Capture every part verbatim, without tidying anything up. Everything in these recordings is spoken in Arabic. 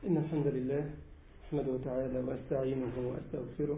إن الحمد لله أحمده تعالى وأستعينه وأستغفره.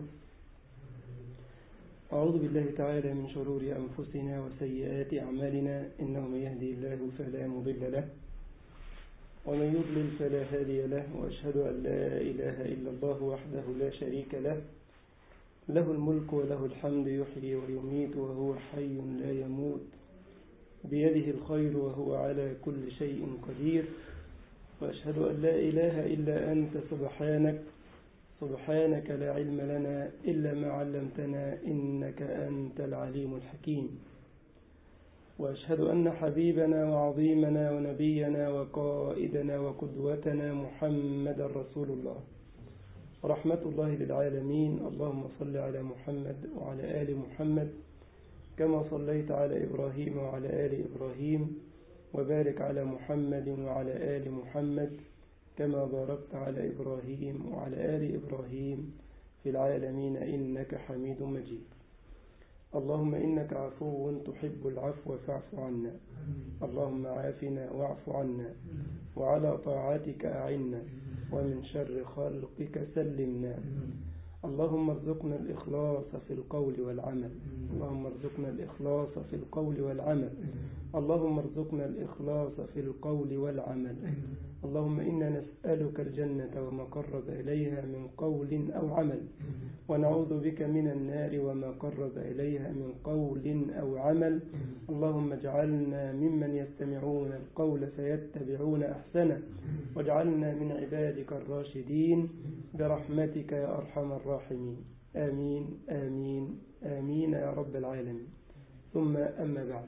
أعوذ بالله تعالى من شرور أنفسنا وسيئات أعمالنا، إنه من يهدي الله فلا مضل له ومن يضلل فلا هادي له، وأشهد أن لا إله إلا الله وحده لا شريك له، له الملك وله الحمد، يحيي ويميت وهو حي لا يموت، بيده الخير وهو على كل شيء قدير. وأشهد أن لا إله إلا أنت سبحانك سبحانك لا علم لنا إلا ما علمتنا، إنك أنت العليم الحكيم. وأشهد أن حبيبنا وعظيمنا ونبينا وقائدنا وقدوتنا محمد رسول الله، رحمة الله للعالمين. اللهم صل على محمد وعلى آل محمد كما صليت على إبراهيم وعلى آل إبراهيم، وبارك على محمد وعلى آل محمد كما باركت على إبراهيم وعلى آل إبراهيم في العالمين إنك حميد مجيد. اللهم إنك عفو تحب العفو فاعف عنا، اللهم عافنا واعف عنا، وعلى طاعتك أعنا، ومن شر خلقك سلمنا. اللهم ارزقنا الإخلاص في القول والعمل، اللهم ارزقنا الإخلاص في القول والعمل، اللهم ارزقنا الإخلاص في القول والعمل. اللهم إنا نسألك الجنة وما قرب إليها من قول أو عمل، ونعوذ بك من النار وما قرب إليها من قول أو عمل. اللهم اجعلنا ممن يستمعون القول فيتبعون أحسنه، واجعلنا من عبادك الراشدين برحمتك يا أرحم الراحمين. آمين آمين آمين يا رب العالمين. ثم أما بعد،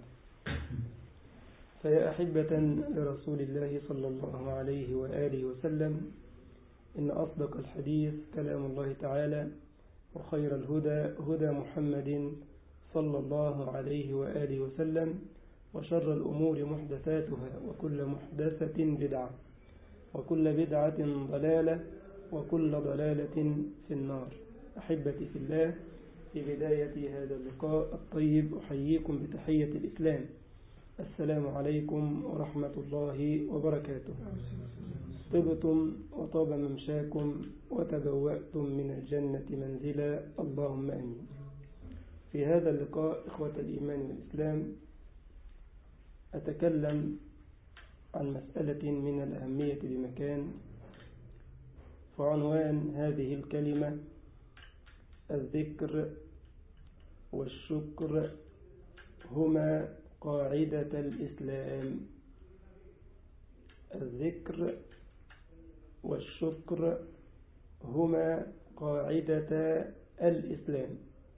فيا أحبة لرسول الله صلى الله عليه وآله وسلم، إن أصدق الحديث كلام الله تعالى، وخير الهدى هدى محمد صلى الله عليه وآله وسلم، وشر الأمور محدثاتها، وكل محدثة بدعة، وكل بدعة ضلالة، وكل ضلالة في النار. أحبتي في الله، في بداية هذا اللقاء الطيب أحييكم بتحية الإسلام، السلام عليكم ورحمة الله وبركاته. طبتم وطاب ممشاكم وتبوأتم من الجنة منزلا، اللهم آمين. في هذا اللقاء إخوة الإيمان والإسلام، أتكلم عن مسألة من الأهمية بمكان، فعنوان هذه الكلمة الذكر والشكر هما قاعدة الإسلام. الذكر والشكر هما قاعدة الإسلام.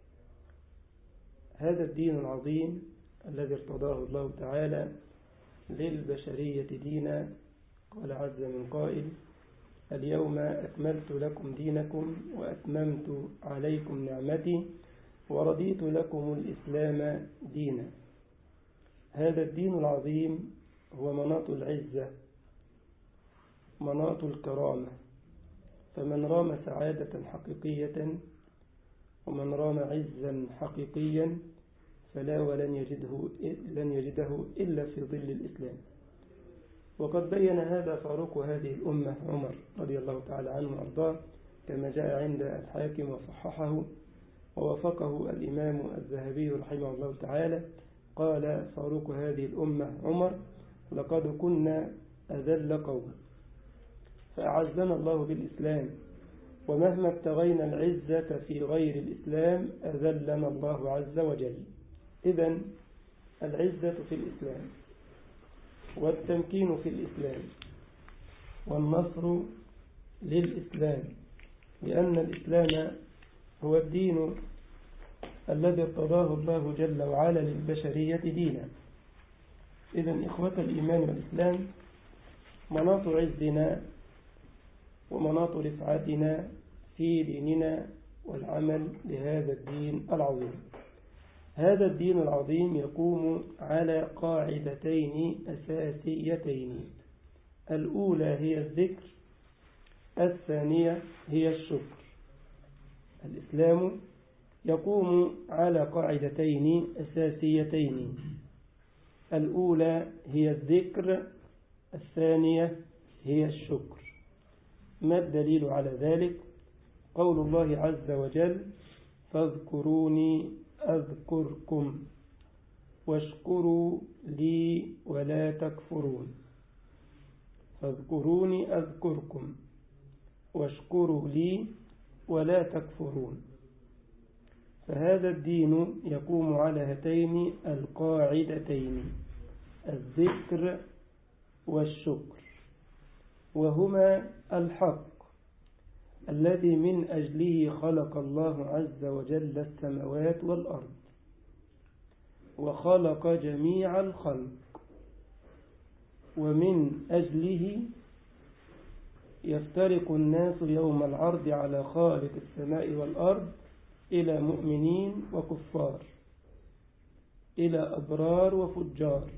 هذا الدين العظيم الذي ارتضاه الله تعالى للبشرية دينا. قال عز من قائل: اليوم أكملت لكم دينكم وأتممت عليكم نعمتي ورضيت لكم الإسلام دينا. هذا الدين العظيم هو مناط العزة، مناط الكرامة. فمن رام سعادة حقيقية ومن رام عزا حقيقيا فلا ولن يجده, لن يجده إلا في ظل الإسلام. وقد بين هذا فاروق هذه الأمة عمر رضي الله تعالى عنه وأرضاه، كما جاء عند الحاكم وصححه ووافقه الإمام الذهبي رحمه الله تعالى. قال فاروق هذه الأمة عمر: لقد كنا أذل قوم فأعزنا الله بالإسلام، ومهما ابتغينا العزة في غير الإسلام أذلنا الله عز وجل. إذن العزة في الإسلام، والتمكين في الإسلام، والنصر للإسلام، لأن الإسلام هو الدين الذي ارتضاه الله جل وعلا للبشرية دينا. إذن إخوة الإيمان والإسلام، مناط عزنا ومناط رفعتنا في ديننا والعمل لهذا الدين العظيم. هذا الدين العظيم يقوم على قاعدتين أساسيتين: الأولى هي الذكر، الثانية هي الشكر. الإسلام يقوم على قاعدتين أساسيتين: الأولى هي الذكر، الثانية هي الشكر. ما الدليل على ذلك؟ قول الله عز وجل: فاذكروني أذكركم واشكروا لي ولا تكفرون. فاذكروني أذكركم واشكروا لي ولا تكفرون. فهذا الدين يقوم على هاتين القاعدتين: الذكر والشكر، وهما الحق الذي من أجله خلق الله عز وجل السماوات والأرض، وخلق جميع الخلق، ومن أجله يفترق الناس يوم العرض على خالق السماء والأرض إلى مؤمنين وكفار، إلى أبرار وفجار.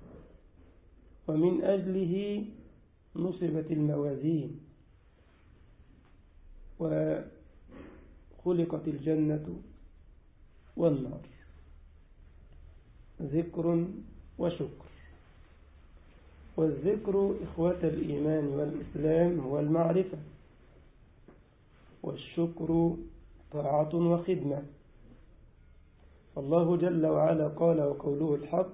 ومن أجله نصبت الموازين وخلقت الجنة والنار. ذكر وشكر. والذكر إخوة الإيمان والإسلام هو المعرفة، والشكر طاعة وخدمة. الله جل وعلا قال وقوله الحق: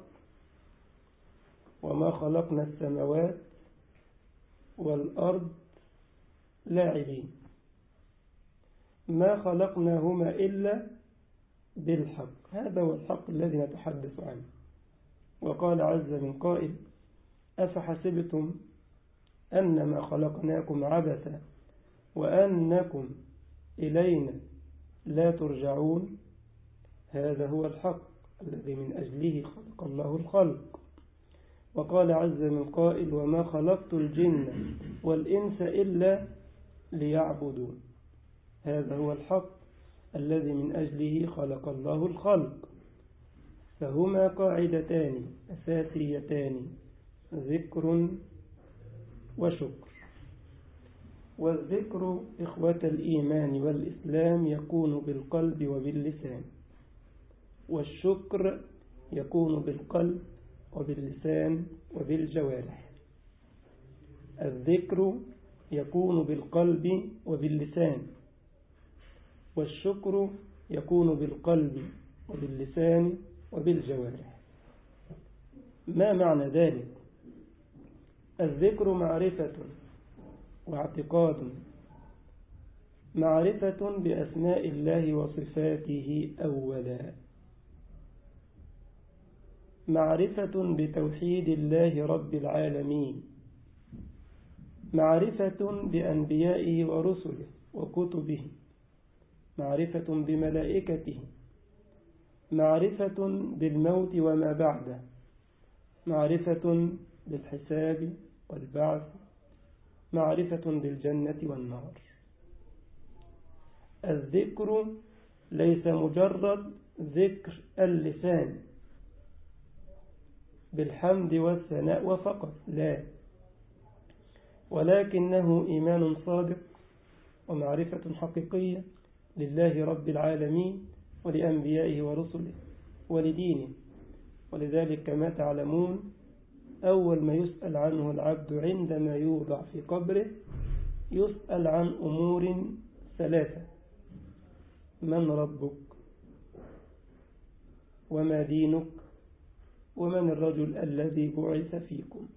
وما خلقنا السماوات والأرض لاعبين. ما خلقناهما إلا بالحق. هذا هو الحق الذي نتحدث عنه. وقال عز من قائل: أفحسبتم أنما خلقناكم عبثا وأنكم إلينا لا ترجعون. هذا هو الحق الذي من أجله خلق الله الخلق. وقال عز من قائل: وما خلقت الجن والإنس إلا ليعبدون. هذا هو الحق الذي من أجله خلق الله الخلق. فهما قاعدتان أساسيتان: ذكر وشكر. والذكر إخوة الإيمان والإسلام يكون بالقلب وباللسان، والشكر يكون بالقلب وباللسان وبالجوارح. الذكر يكون بالقلب وباللسان، والشكر يكون بالقلب وباللسان وبالجوارح. ما معنى ذلك؟ الذكر معرفة واعتقاد، معرفة بأسماء الله وصفاته أولا، معرفة بتوحيد الله رب العالمين، معرفة بأنبيائه ورسله وكتبه، معرفة بملائكته، معرفة بالموت وما بعده، معرفة بالحساب والبعث، معرفة بالجنة والنار. الذكر ليس مجرد ذكر اللسان بالحمد والثناء وفقط، لا، ولكنه إيمان صادق ومعرفة حقيقية لله رب العالمين ولأنبيائه ورسله ولدينه. ولذلك كما تعلمون أول ما يسأل عنه العبد عندما يوضع في قبره يسأل عن أمور ثلاثة: من ربك؟ وما دينك؟ ومن الرجل الذي بعث فيكم؟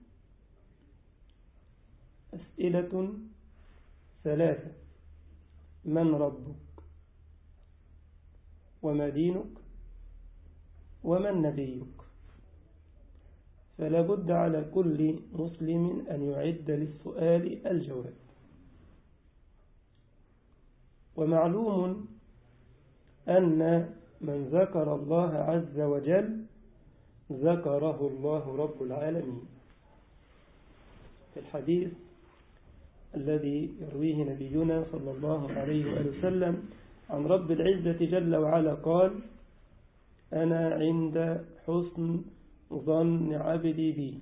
أسئلة ثلاثة: من ربك؟ وما دينك؟ ومن نبيك؟ فلا بد على كل مسلم أن يعد للسؤال الجواب. ومعلوم أن من ذكر الله عز وجل ذكره الله رب العالمين. في الحديث الذي يرويه نبينا صلى الله عليه وآله وسلم عن رب العزة جل وعلا قال: أنا عند حسن ظن عبدي بي،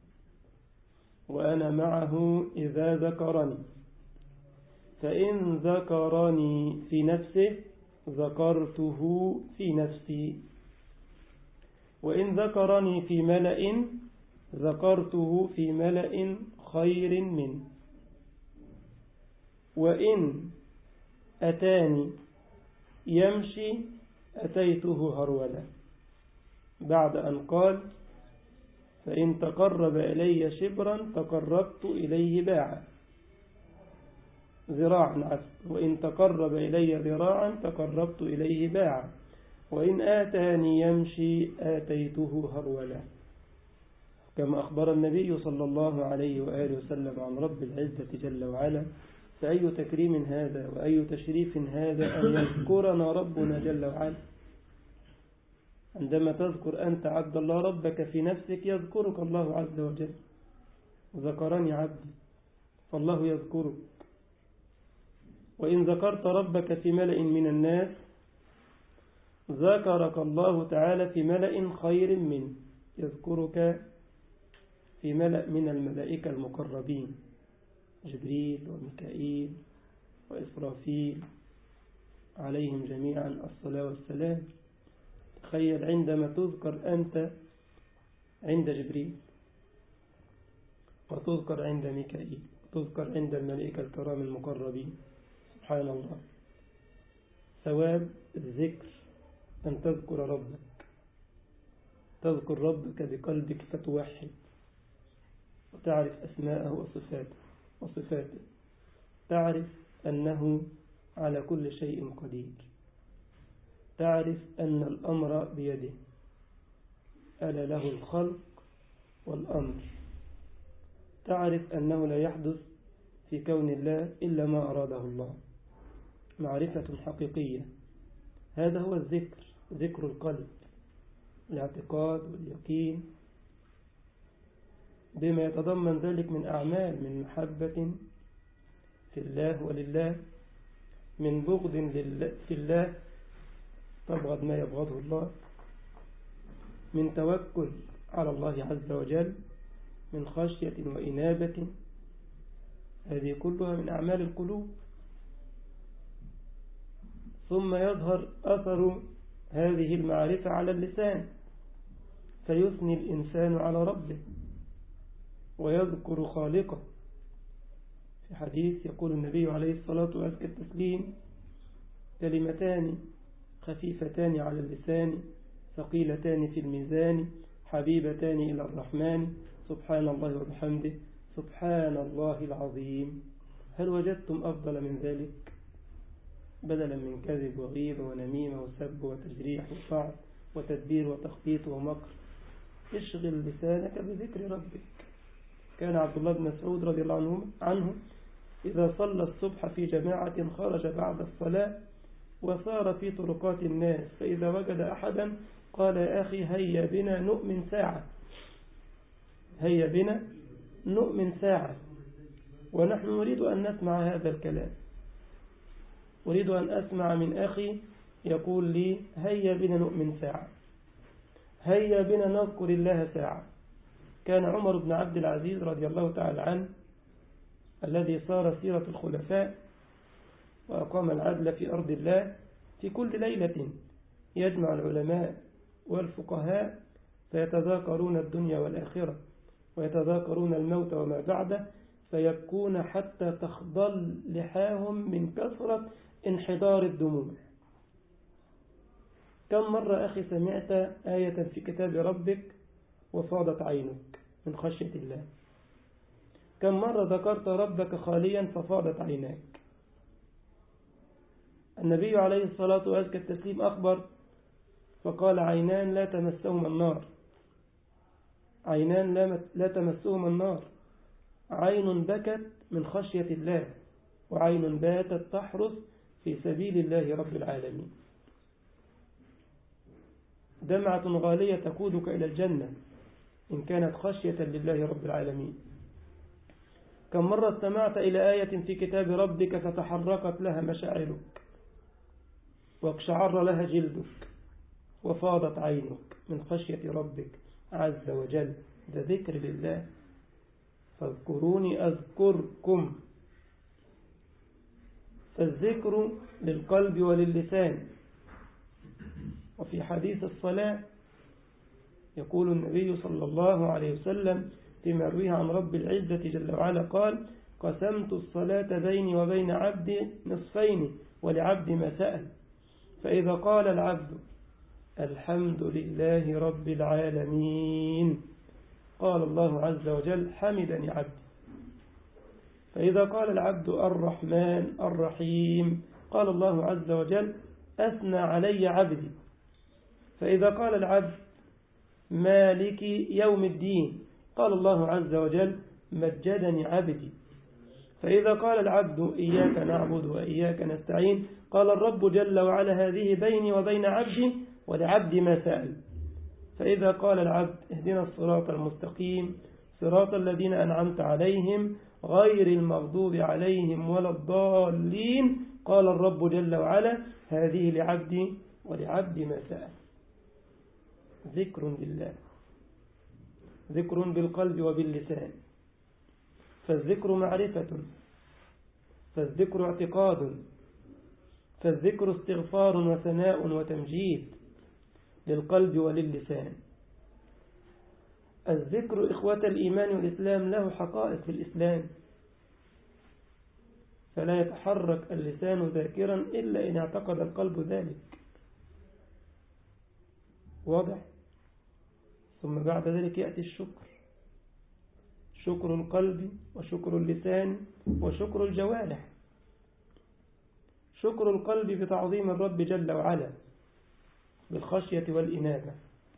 وأنا معه إذا ذكرني، فإن ذكرني في نفسه ذكرته في نفسي، وإن ذكرني في ملأ ذكرته في ملأ خير منه. وإن أتاني يمشي أتيته هرولا، بعد أن قال فإن تقرب إلي شبرا تقربت إليه باعا، ذراعا عفوا، وإن تقرب إلي ذراعا تقربت إليه باعا، وإن آتاني يمشي آتيته هرولا، كما أخبر النبي صلى الله عليه وآله وسلم عن رب العزة جل وعلا. فأي تكريم هذا وأي تشريف هذا أن يذكرنا ربنا جل وعلا. عندما تذكر أنت عبد الله ربك في نفسك يذكرك الله عز وجل. ذكرني عبدي فالله يذكرك. وإن ذكرت ربك في ملأ من الناس ذكرك الله تعالى في ملأ خير منه، يذكرك في ملأ من الملائكة المقربين، جبريل وميكائيل وإسرافيل عليهم جميعا الصلاة والسلام. تخيل عندما تذكر أنت عند جبريل، وتذكر عند ميكائيل، وتذكر عند الملائكة الكرام المقربين، سبحان الله. ثواب الذكر أن تذكر ربك، تذكر ربك بقلبك فتوحد وتعرف أسماءه وصفاته وصفاته تعرف أنه على كل شيء قدير، تعرف أن الأمر بيده، ألا له الخلق والأمر، تعرف أنه لا يحدث في كون الله إلا ما أراده الله، معرفة حقيقية. هذا هو الذكر، ذكر القلب، الاعتقاد واليقين بما يتضمن ذلك من أعمال، من محبة في الله ولله، من بغض في الله تبغض ما يبغضه الله، من توكل على الله عز وجل، من خشية وإنابة. هذه كلها من أعمال القلوب. ثم يظهر أثر هذه المعرفة على اللسان، فيثني الإنسان على ربه ويذكر خالقه. في حديث يقول النبي عليه الصلاة والتسليم: كلمتان خفيفتان على اللسان ثقيلتان في الميزان حبيبتان إلى الرحمن سبحان الله وبحمده سبحان الله العظيم. هل وجدتم أفضل من ذلك؟ بدلا من كذب وغيبة ونميمة وسب وتجريح وطعن وتدبير وتخطيط ومكر، اشغل لسانك بذكر ربك. كان عبد الله بن مسعود رضي الله عنه إذا صلى الصبح في جماعة خرج بعد الصلاة وسار في طرقات الناس، فإذا وجد أحدا قال: يا أخي هيا بنا نؤمن ساعة، هيا بنا نؤمن ساعة. ونحن نريد أن نسمع هذا الكلام، أريد أن أسمع من أخي يقول لي: هيا بنا نؤمن ساعة، هيا بنا نذكر الله ساعة. كان عمر بن عبد العزيز رضي الله تعالى عنه الذي صار سيرة الخلفاء وأقام العدل في أرض الله، في كل ليلة يجمع العلماء والفقهاء فيتذاكرون الدنيا والآخرة ويتذاكرون الموت وما بعده، فيبكون حتى تخضل لحاهم من كثرة انحدار الدموع. كم مرة أخي سمعت آية في كتاب ربك وفاضت عينك من خشية الله؟ كم مرة ذكرت ربك خاليا ففاضت عيناك؟ النبي عليه الصلاة والتسليم أخبر فقال: عينان لا تمسهما النار، عينان لا تمسهما النار، عين بكت من خشية الله، وعين باتت تحرس في سبيل الله رب العالمين. دمعة غالية تقودك إلى الجنة إن كانت خشية لله رب العالمين. كم مرة استمعت إلى آية في كتاب ربك فتحركت لها مشاعرك واقشعر لها جلدك وفاضت عينك من خشية ربك عز وجل؟ ده ذكر لله. فاذكروني أذكركم. فالذكر للقلب وللسان. وفي حديث الصلاة يقول النبي صلى الله عليه وسلم فيما يرويه عن رب العزة جل وعلا قال: قسمت الصلاة بيني وبين عبدي نصفين ولعبد ما سأل. فإذا قال العبد الحمد لله رب العالمين قال الله عز وجل حمدني عبدي. فإذا قال العبد الرحمن الرحيم قال الله عز وجل أثنى علي عبدي. فإذا قال العبد مالك يوم الدين قال الله عز وجل مجدني عبدي. فإذا قال العبد إياك نعبد وإياك نستعين قال الرب جل وعلا هذه بيني وبين عبدي ولعبدي ما سأل. فإذا قال العبد اهدنا الصراط المستقيم صراط الذين أنعمت عليهم غير المغضوب عليهم ولا الضالين قال الرب جل وعلا هذه لعبدي ولعبدي ما سأل. ذكر بالله، ذكر بالقلب وباللسان. فالذكر معرفة، فالذكر اعتقاد، فالذكر استغفار وثناء وتمجيد للقلب وللسان. الذكر إخوة الإيمان والإسلام له حقائق في الإسلام، فلا يتحرك اللسان ذاكرا إلا إن اعتقد القلب ذلك. واضح؟ ثم بعد ذلك يأتي الشكر، شكر القلب وشكر اللسان وشكر الجوارح. شكر القلب بتعظيم الرب جل وعلا بالخشية والإنابة،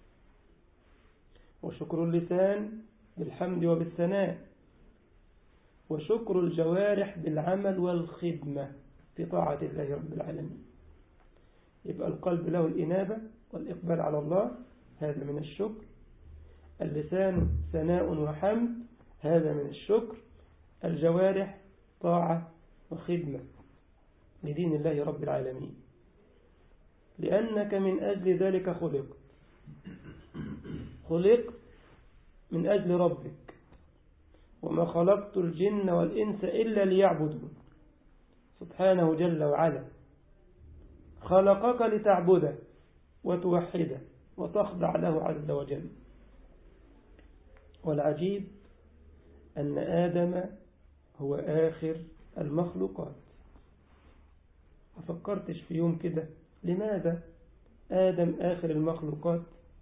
وشكر اللسان بالحمد وبالثناء، وشكر الجوارح بالعمل والخدمة في طاعة الله رب العالمين. يبقى القلب له الإنابة والإقبال على الله، هذا من الشكر. اللسان ثناء وحمد، هذا من الشكر. الجوارح طاعة وخدمة لدين الله رب العالمين، لأنك من أجل ذلك خلقت، خلقت من أجل ربك. وما خلقت الجن والإنس إلا ليعبدون. سبحانه جل وعلا خلقك لتعبده وتوحده وتخضع له عز وجل. والعجيب أن آدم هو آخر المخلوقات. ما فكرتش في يوم كده لماذا آدم آخر المخلوقات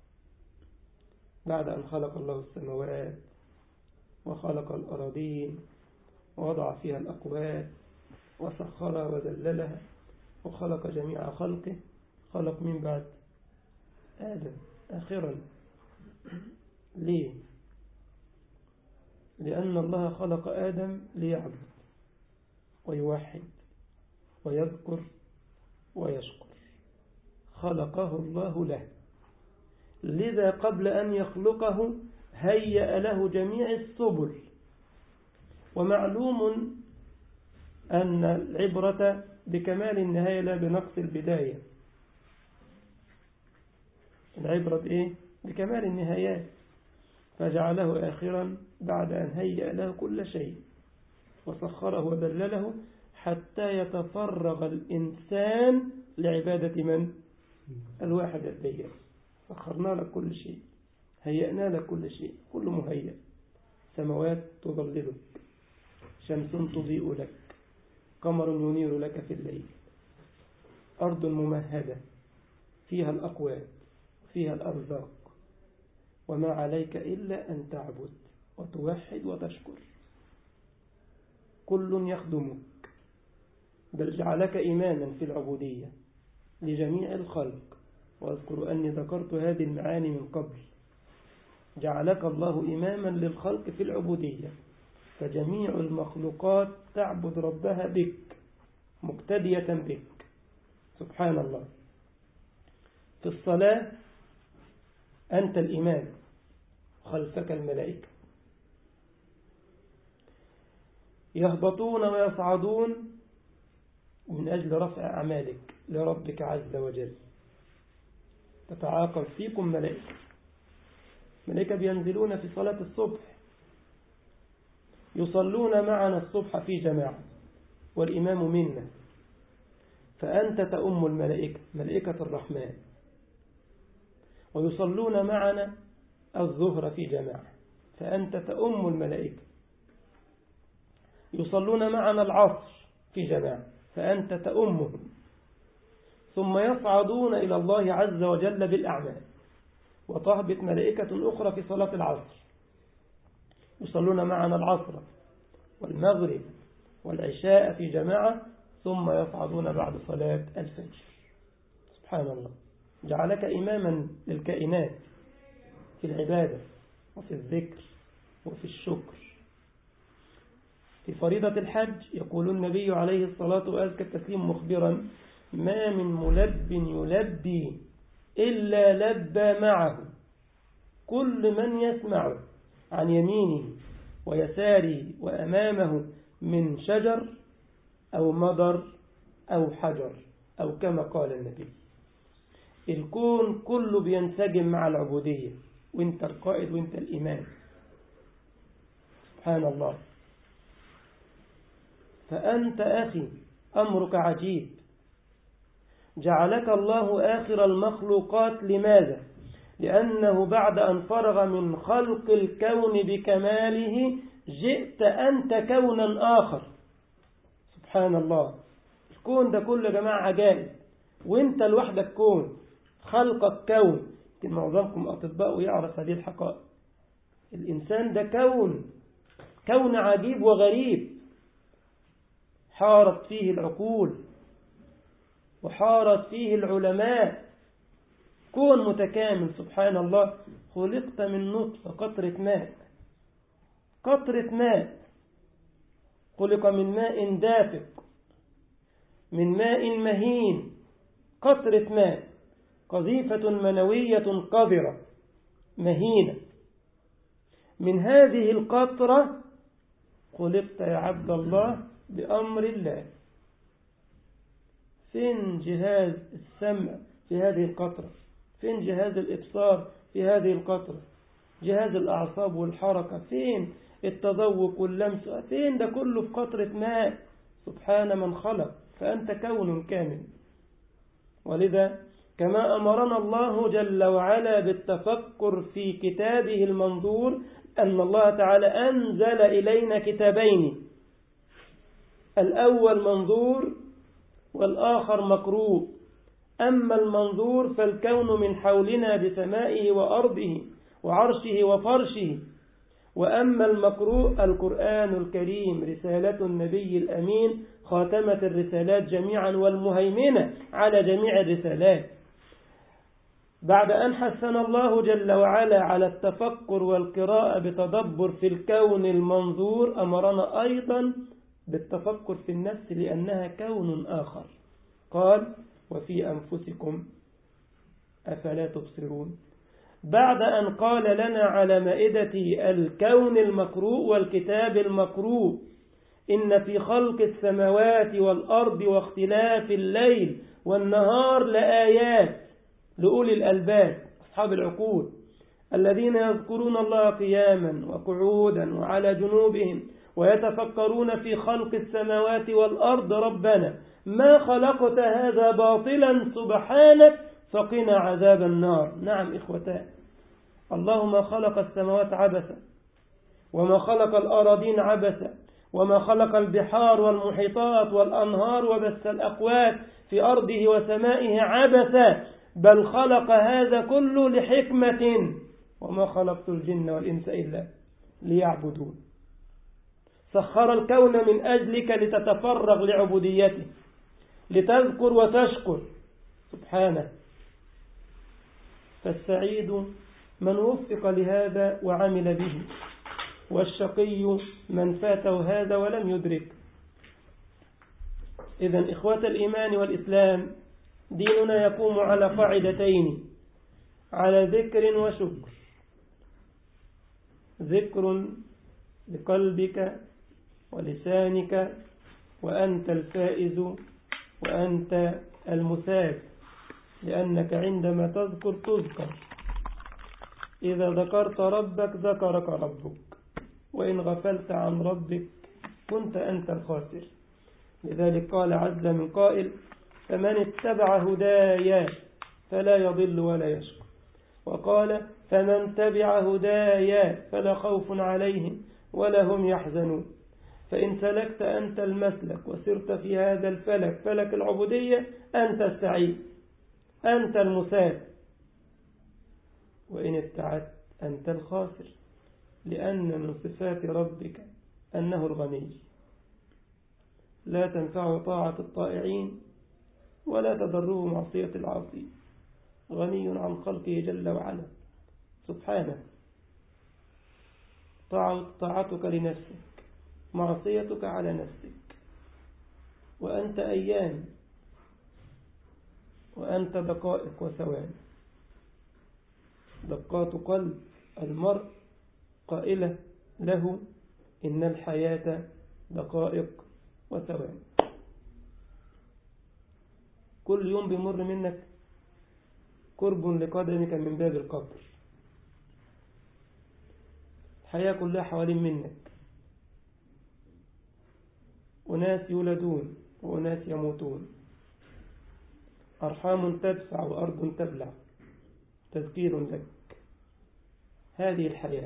بعد أن خلق الله السماوات وخلق الأراضين ووضع فيها الأقوات وسخرها وذللها وخلق جميع خلقه؟ خلق من بعد آدم آخرا. ليه؟ لأن الله خلق آدم ليعبد ويوحد ويذكر ويشكر، خلقه الله له. لذا قبل أن يخلقه هيأ له جميع السبل. ومعلوم أن العبرة بكمال النهاية لا بنقص البداية. العبرة بإيه؟ بكمال النهايات. فجعله آخرا بعد أن هيأ له كل شيء وسخره وذلله حتى يتفرغ الإنسان لعبادة من؟ الواحد الديان. سخرنا لك كل شيء، هيأنا لك كل شيء، كل مهيأ. سماوات تظللك، شمس تضيء لك، قمر ينير لك في الليل، أرض ممهدة فيها الأقوات فيها الأرزاق، وما عليك إلا أن تعبد وتوحد وتشكر. كل يخدمك، بل جعلك إماما في العبودية لجميع الخلق. واذكر أني ذكرت هذه المعاني من قبل. جعلك الله إماما للخلق في العبودية، فجميع المخلوقات تعبد ربها بك، مقتدية بك. سبحان الله. في الصلاة أنت الإمام، خلفك الملائكة يهبطون ويصعدون من أجل رفع أعمالك لربك عز وجل. تتعاقب فيكم ملائكة، ملائكة بينزلون في صلاة الصبح يصلون معنا الصبح في جماعة والإمام منا، فأنت تؤم الملائكة، ملائكة الرحمن، ويصلون معنا الظهر في جماعة، فأنت تؤم الملائكة. يصلون معنا العصر في جماعة فأنت تأمهم، ثم يصعدون إلى الله عز وجل بالأعمال، وتهبط ملائكة أخرى في صلاة العصر يصلون معنا العصر والمغرب والعشاء في جماعة، ثم يصعدون بعد صلاة الفجر. سبحان الله، جعلك إماما للكائنات في العبادة وفي الذكر وفي الشكر. في فريضة الحج يقول النبي عليه الصلاة وأزكى التسليم مخبرا: ما من ملب يلبي إلا لبى معه كل من يسمع عن يمينه ويساره وأمامه من شجر أو مضر أو حجر، أو كما قال النبي. الكون كله بينسجم مع العبودية، وانت القائد وانت الإمام. سبحان الله. فأنت أخي أمرك عجيب، جعلك الله آخر المخلوقات. لماذا؟ لأنه بعد أن فرغ من خلق الكون بكماله جئت أنت كونا آخر. سبحان الله. الكون ده كله يا جماعة عجائب، وانت لوحدك كون، خلقك كون. معظمكم أطباء ويعرف هذه الحقائق. الإنسان ده كون، كون عجيب وغريب، حارت فيه العقول وحارت فيه العلماء. كون متكامل. سبحان الله. خلقت من نطفة، قطرة ماء، قطرة ماء، خلق من ماء دافق، من ماء مهين، قطرة ماء، قذيفة منوية قذرة مهينة. من هذه القطرة خلقت يا عبد الله بأمر الله. فين جهاز السمع في هذه القطرة؟ فين جهاز الإبصار في هذه القطرة؟ جهاز الأعصاب والحركة فين؟ التذوق واللمس فين؟ ده كله في قطرة ماء. سبحان من خلق. فأنت كون كامل. ولذا كما أمرنا الله جل وعلا بالتفكر في كتابه المنظور، أن الله تعالى أنزل إلينا كتابين، الأول منظور والآخر مقروء. أما المنظور فالكون من حولنا بسمائه وأرضه وعرشه وفرشه، وأما المقروء القرآن الكريم رسالة النبي الأمين خاتمة الرسالات جميعا والمهيمنة على جميع الرسالات. بعد أن حثنا الله جل وعلا على التفكر والقراءة بتدبر في الكون المنظور، أمرنا أيضا بالتفكر في النفس لأنها كون آخر. قال: وفي أنفسكم أفلا تبصرون. بعد أن قال لنا على مائدة الكون المقروء والكتاب المقروء: إن في خلق السماوات والأرض واختلاف الليل والنهار لآيات لأولي الألباب أصحاب العقول الذين يذكرون الله قياما وقعودا وعلى جنوبهم ويتفكرون في خلق السماوات والأرض ربنا ما خلقت هذا باطلا سبحانك فقنا عذاب النار. نعم إخوتان، الله ما خلق السماوات عبثا، وما خلق الأراضين عبثا، وما خلق البحار والمحيطات والأنهار وبث الأقوات في أرضه وسمائه عبثا، بل خلق هذا كله لحكمة. وما خلقت الجن والإنس إلا ليعبدون. سخر الكون من أجلك لتتفرغ لعبوديته، لتذكر وتشكر سبحانه. فالسعيد من وفق لهذا وعمل به، والشقي من فاته هذا ولم يدرك. إذن إخوة الإيمان والإسلام، ديننا يقوم على قاعدتين: على ذكر وشكر. ذكر بقلبك ولسانك، وأنت الفائز وأنت المثاب، لأنك عندما تذكر تذكر. إذا ذكرت ربك ذكرك ربك، وإن غفلت عن ربك كنت أنت الخاسر. لذلك قال عز من قائل: فمن اتبع هدايا فلا يضل ولا يشقى. وقال: فمن تبع هدايا فلا خوف عليهم ولا هم يحزنون. فإن سلكت أنت المسلك وسرت في هذا الفلك فلك العبودية أنت السعيد، أنت المساد. وإن ابتعدت أنت الخاسر، لأن من صفات ربك أنه الغني، لا تنفع طاعة الطائعين ولا تضره معصية العاصي، غني عن خلقه جل وعلا سبحانه. طاعتك لنفسك، معصيتك على نفسك، وأنت أيام، وأنت دقائق وثواني. دقات قلب المرء قائلة له إن الحياة دقائق وثواني. كل يوم بيمر منك قرب لقدمك من باب القبر. الحياة كلها حوالين منك، أناس يولدون وأناس يموتون، أرحام تدفع وأرض تبلع. تذكير لك، هذه الحياة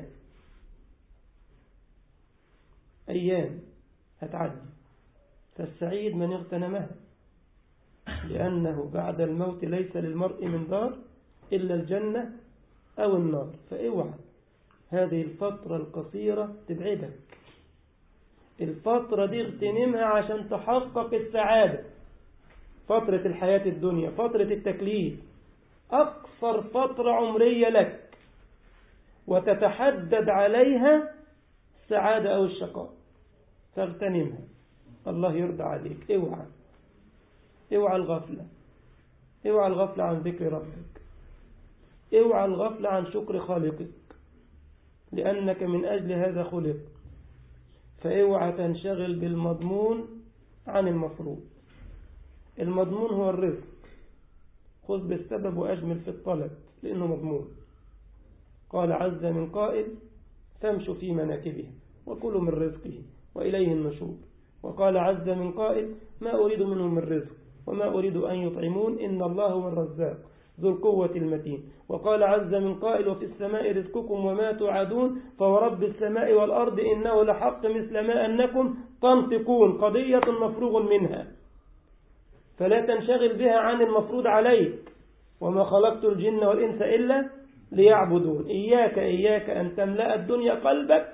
أيام هتعدي، فالسعيد من اغتنمها، لأنه بعد الموت ليس للمرء من دار إلا الجنة أو النار. فاوعى هذه الفترة القصيرة تبعدك، الفترة دي اغتنمها عشان تحقق السعادة. فترة الحياة الدنيا، فترة التكليف، أقصر فترة عمرية لك، وتتحدد عليها السعادة أو الشقاء، فاغتنمها، الله يرضى عليك. اوعى اوعى الغفلة، اوعى الغفلة عن ذكر ربك، اوعى الغفلة عن شكر خالقك، لأنك من أجل هذا خلق. فاوعى تنشغل بالمضمون عن المفروض. المضمون هو الرزق، خذ بالسبب وأجمل في الطلب لأنه مضمون. قال عز من قائل فامشوا في مناكبه وكلوا من رزقه وإليه النشور. وقال عز من قائل ما أريد منهم من رزق وما أريد أن يطعمون إن الله هو الرزاق ذو القوة المتين. وقال عز من قائل وفي السماء رزقكم وما توعدون فورب السماء والأرض إنه لحق مثل ما أنكم تنطقون. قضية مفروغ منها، فلا تنشغل بها عن المفروض عليك. وما خلقت الجن والإنس إلا ليعبدون. إياك إياك أن تملأ الدنيا قلبك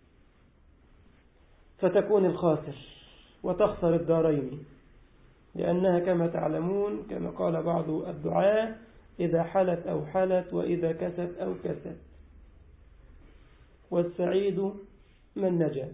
فتكون الخاسر وتخسر الدارين، لأنها كما تعلمون كما قال بعض الدعاء إذا حلت أو حلت وإذا كست أو كست. والسعيد من نجا.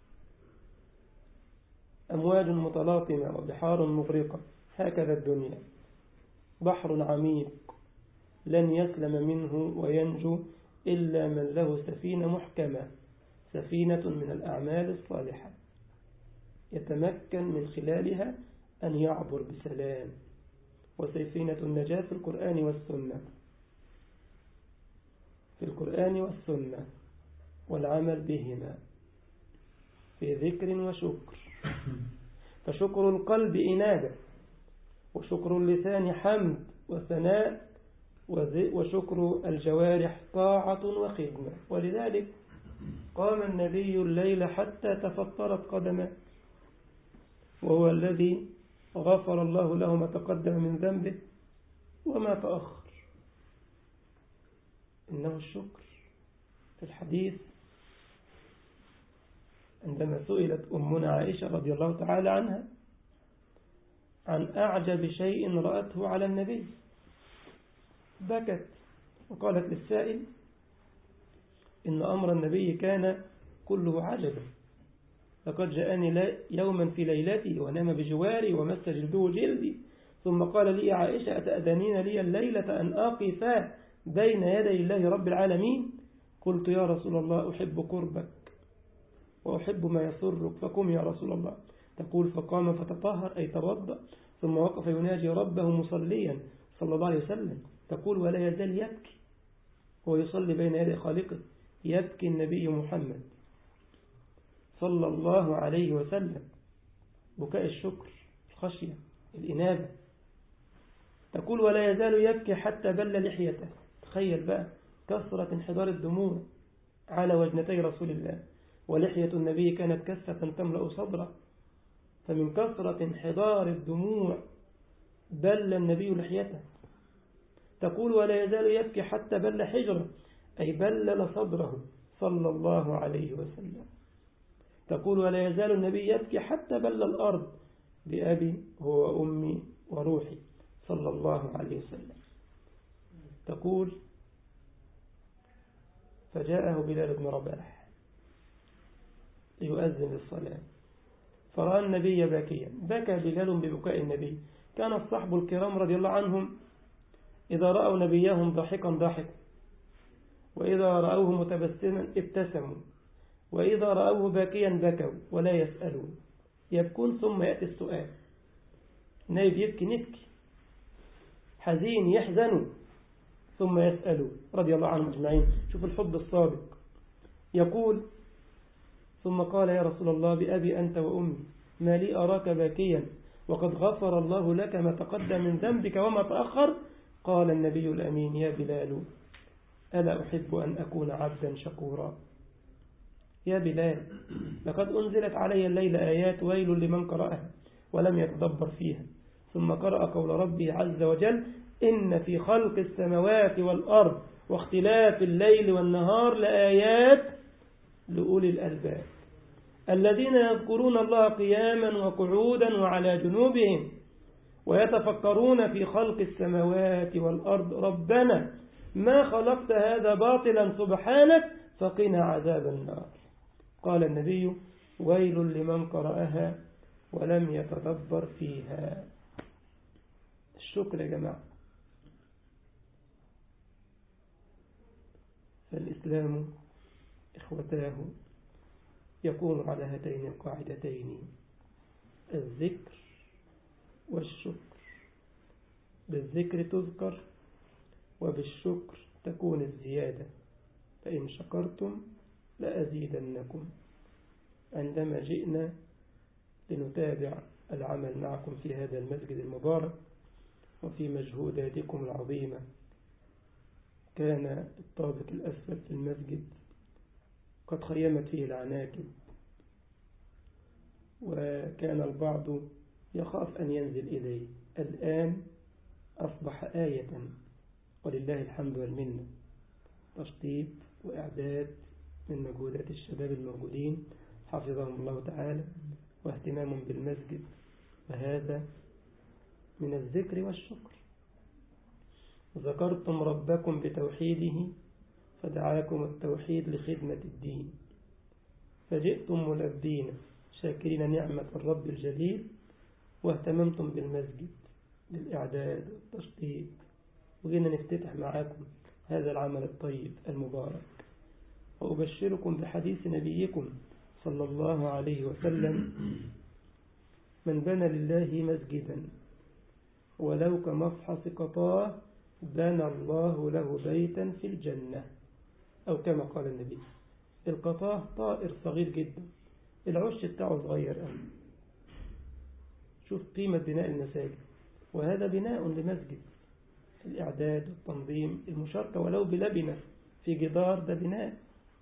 أمواج متلاطمة وبحار مغرقة، هكذا الدنيا بحر عميق لن يسلم منه وينجو إلا من له سفينة محكمة، سفينة من الأعمال الصالحة يتمكن من خلالها أن يعبر بسلام. وسفينة النجاة في القرآن والسنة، في القرآن والسنة والعمل بهما في ذكر وشكر. فشكر القلب إنابة، وشكر اللسان حمد وثناء، وشكر الجوارح طاعة وخدمة. ولذلك قام النبي الليل حتى تفطرت قدمه، وهو الذي غفر الله له ما تقدم من ذنبه وما تأخر. إنه الشكر. في الحديث عندما سئلت أمنا عائشة رضي الله تعالى عنها عن أعجب شيء رأته على النبي، بكت وقالت للسائل إن أمر النبي كان كله عجبا، لقد جاءني يوما في ليلتي ونام بجواري ومس جلده جلدي، ثم قال لي عائشة أتأذنين لي الليلة أن أقف بين يدي الله رب العالمين؟ قلت يا رسول الله أحب قربك وأحب ما يسرك، فقم يا رسول الله. تقول فقام فتطهر أي توضأ، ثم وقف يناجي ربه مصليا صلى الله عليه وسلم. تقول ولا يزال يبكي، هو يصلي بين يدي خالقه، يبكي النبي محمد صلى الله عليه وسلم بكاء الشكر، الخشية، الإنابة. تقول ولا يزال يبكي حتى بل لحيته. تخيل بقى كثرة انحدار الدموع على وجنتي رسول الله ولحية النبي كانت كثة تملأ صدره، فمن كثرة انحدار الدموع بل النبي لحيته. تقول ولا يزال يبكي حتى بل حجره، أي بلل صدره صلى الله عليه وسلم. تقول ولا يزال النبي يبكي حتى بل الأرض بأبي هو وأمي وروحي صلى الله عليه وسلم. تقول فجاءه بلال بن رباح ليؤذن للصلاة، فرأى النبي باكيا، بكى بلال ببكاء النبي. كان الصحب الكرام رضي الله عنهم إذا رأوا نبيهم ضاحكا ضاحكوا، وإذا رأوه متبسما ابتسموا، وإذا رأوه باكيا بكوا ولا يسألون، يبكون ثم يأتي السؤال. النبي يبكي نبكي، حزين يحزنوا ثم يسألوا رضي الله عنهم أجمعين. شوف الحب الصادق. يقول ثم قال يا رسول الله بأبي أنت وأمي ما لي أراك باكيا وقد غفر الله لك ما تقدم من ذنبك وما تأخر. قال النبي الأمين يا بلال ألا أحب أن أكون عبدا شكورا. يا بلال لقد أنزلت علي الليل آيات ويل لمن قرأها ولم يتدبر فيها. ثم قرأ قول ربه عز وجل إن في خلق السماوات والأرض واختلاف الليل والنهار لآيات لأولي الألباب الذين يذكرون الله قياما وقعودا وعلى جنوبهم ويتفكرون في خلق السماوات والأرض ربنا ما خلقت هذا باطلا سبحانك فقنا عذاب النار. قال النبي ويل لمن قرأها ولم يتدبر فيها. الشكر يا جماعة. فالإسلام إخوتاه يكون على هاتين القاعدتين الذكر والشكر. بالذكر تذكر وبالشكر تكون الزيادة، فإن شكرتم لأزيدنكم. عندما جئنا لنتابع العمل معكم في هذا المسجد المبارك وفي مجهوداتكم العظيمة، كان الطابق الأسفل في المسجد قد خيمت فيه العناكب، وكان البعض يخاف أن ينزل إليه. الآن أصبح آية ولله الحمد والمنة، تشطيب وإعداد من مجهودات الشباب الموجودين حفظهم الله تعالى واهتمام بالمسجد، وهذا من الذكر والشكر. ذكرتم ربكم بتوحيده فدعاكم التوحيد لخدمة الدين، فجئتم ملبين شاكرين نعمة الرب الجليل، واهتممتم بالمسجد للإعداد والتشطيب، وجينا نفتتح معاكم هذا العمل الطيب المبارك. وأبشركم بحديث نبيكم صلى الله عليه وسلم من بنى لله مسجدا ولو كمفحص قطاه بنى الله له بيتا في الجنة، أو كما قال النبي. القطاه طائر صغير جدا، العش بتاعه صغير قوي. شوف قيمة بناء المساجد، وهذا بناء لمسجد. الإعداد والتنظيم، المشاركة ولو بلبنة في جدار، ده بناء.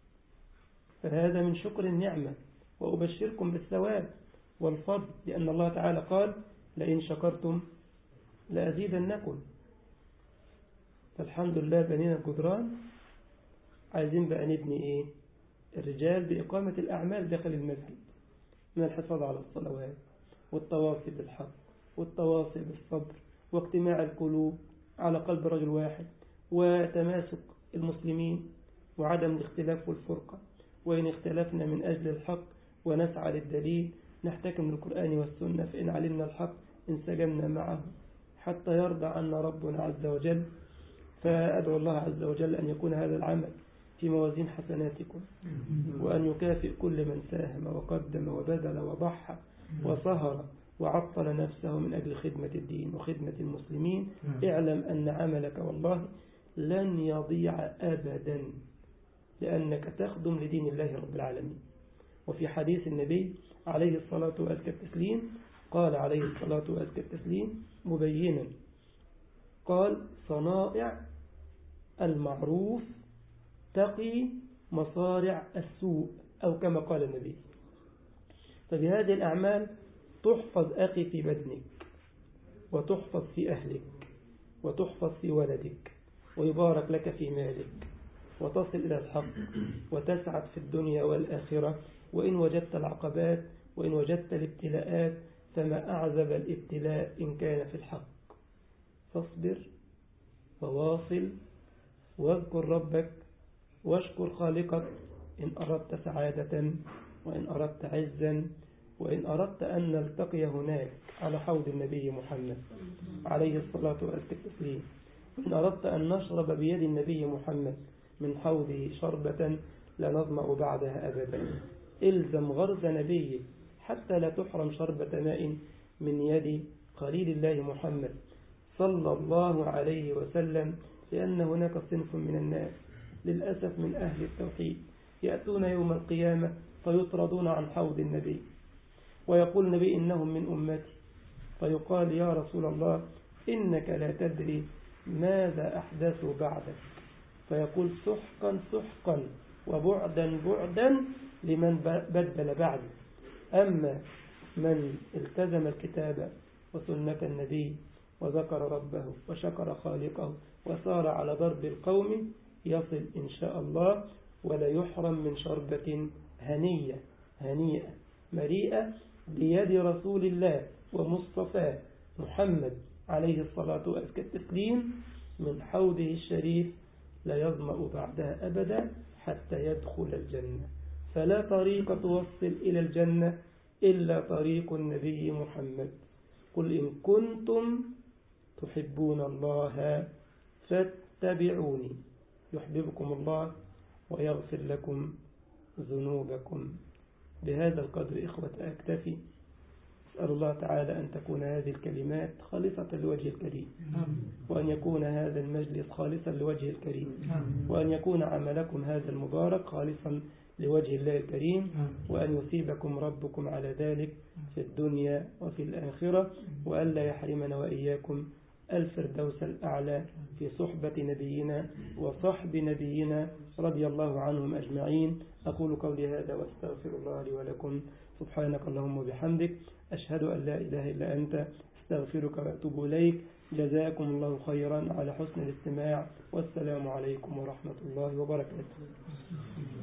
فهذا من شكر النعمة، وأبشركم بالثواب والفضل، لأن الله تعالى قال لئن شكرتم لأزيدنكم. فالحمد لله بنينا الجدران، عايزين بقى نبني إيه؟ الرجال بإقامة الأعمال داخل المسجد، من الحفاظ على الصلوات والتواصي بالحق والتواصي بالصبر واجتماع القلوب على قلب رجل واحد، وتماسك المسلمين وعدم الاختلاف والفرقة. وإن اختلفنا من أجل الحق ونسعى للدليل نحتكم للقرآن والسنة، فإن علمنا الحق انسجمنا معه حتى يرضى عنا ربنا عز وجل. فأدعو الله عز وجل أن يكون هذا العمل في موازين حسناتكم، وأن يكافئ كل من ساهم وقدم وبذل وضحى وسهر وعطل نفسه من أجل خدمة الدين وخدمة المسلمين. اعلم أن عملك والله لن يضيع أبدا، لأنك تخدم لدين الله رب العالمين. وفي حديث النبي عليه الصلاة وأزكى التسليم قال عليه الصلاة وأزكى التسليم مبينا، قال صنائع المعروف تقي مصارع السوء. أو كما قال النبي. فبهذه الأعمال تحفظ أخي في بدنك، وتحفظ في أهلك، وتحفظ في ولدك، ويبارك لك في مالك، وتصل إلى الحق، وتسعد في الدنيا والآخرة. وإن وجدت العقبات وإن وجدت الابتلاءات فما أعذب الابتلاء إن كان في الحق. فاصبر وواصل واذكر ربك واشكر خالقك إن أردت سعادة، وإن أردت عزا، وإن أردت أن نلتقي هناك على حوض النبي محمد عليه الصلاة والتسليم، إن أردت أن نشرب بيد النبي محمد من حوضه شربة لا نظمأ بعدها أبدا. إلزم غرز نبيه حتى لا تحرم شربة ماء من يد خليل الله محمد صلى الله عليه وسلم. لأن هناك صنف من الناس للأسف من أهل التوحيد يأتون يوم القيامة فيطردون عن حوض النبي، ويقول النبي إنهم من أمتي، فيقال يا رسول الله إنك لا تدري ماذا أحدثوا بعدك، فيقول سحقا سحقا وبعدا بعدا لمن بدل بعدي. أما من التزم الكتاب وسنة النبي وذكر ربه وشكر خالقه وسار على ضرب القوم يصل إن شاء الله ولا يحرم من شربة هنية هنيئة مريئة بيد رسول الله ومصطفى محمد عليه الصلاة والتسليم من حوضه الشريف لا يظمأ بعدها أبدا حتى يدخل الجنة. فلا طريق توصل إلى الجنة إلا طريق النبي محمد. قل إن كنتم تحبون الله فاتبعوني يحببكم الله ويغفر لكم ذنوبكم. بهذا القدر إخوة أكتفي. أسأل الله تعالى أن تكون هذه الكلمات خالصة لوجه الكريم، وأن يكون هذا المجلس خالصا لوجه الكريم، وأن يكون عملكم هذا المبارك خالصا لوجه الله الكريم، وأن يثيبكم ربكم على ذلك في الدنيا وفي الآخرة، وأن لا يحرمنا وإياكم الفردوس الأعلى في صحبة نبينا وصحب نبينا رضي الله عنهم أجمعين. أقول قولي هذا وأستغفر الله لي ولكم. سبحانك اللهم وبحمدك أشهد أن لا إله إلا أنت استغفرك وأتوب إليك. جزاكم الله خيرا على حسن الاستماع، والسلام عليكم ورحمة الله وبركاته.